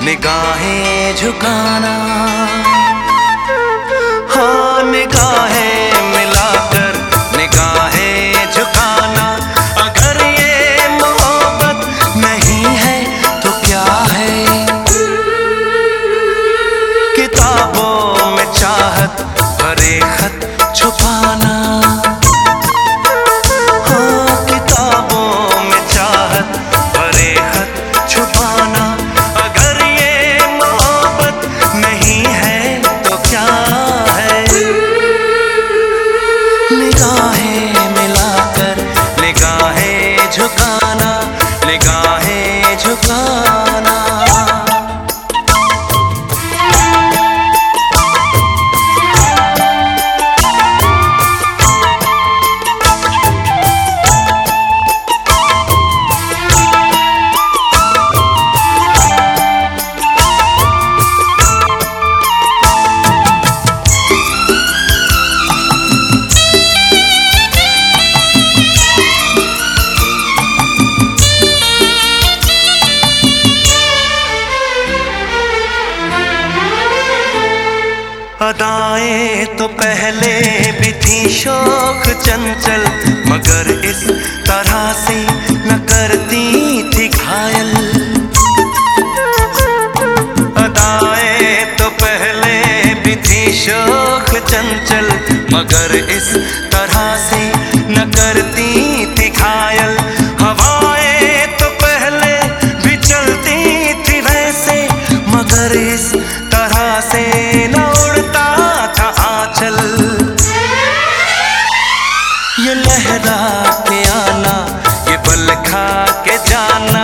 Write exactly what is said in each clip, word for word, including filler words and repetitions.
निगाहें झुकाना, हाँ निगाहें मिलाकर निगाहें झुकाना। अगर ये मोहब्बत नहीं है तो क्या है? किताबों में चाहत भरे खत छुपाना, हाँ किताबों में चाहत भरे खत छुपाना। अगर ये मोहब्बत नहीं है तो क्या है? निगाहें मिलाकर निगाहें झुकाना, निगाहें झुकाना। अदाएं तो पहले भी थी शौक चंचल, मगर इस तरह से न करती थी घायल। अदाएं तो पहले भी थी शौक चंचल, मगर इस तरह से न करती थी घायल। हवाएं तो पहले भी चलती थी वैसे, मगर इस तरह से न ये लहरा के आना, ये पल खा के जाना,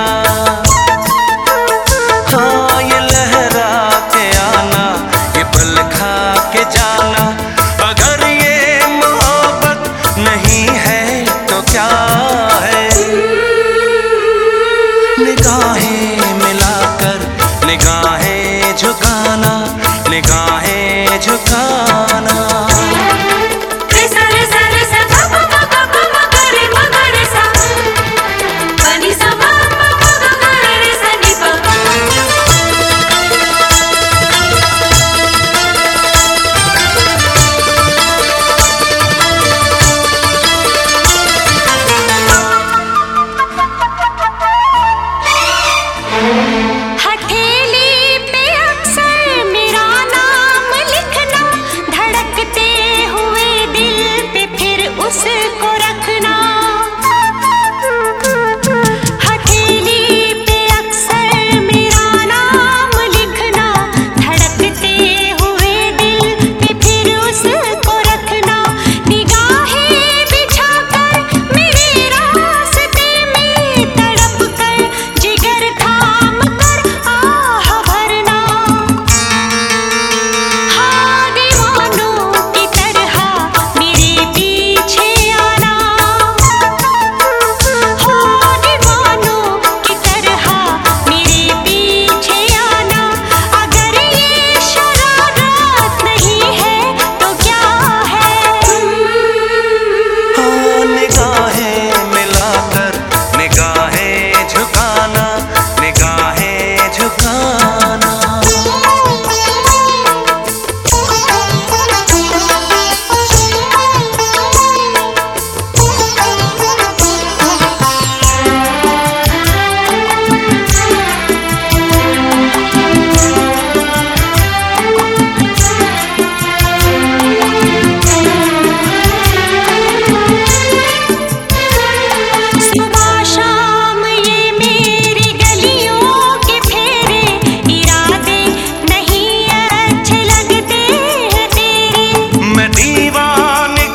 हाँ ये लहरा के आना, ये पल खा के जाना। अगर ये मोहब्बत नहीं है तो क्या है? निगाहें मिलाकर निगाहें झुकाना, निगाहें झुकाना।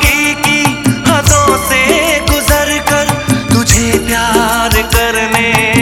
करने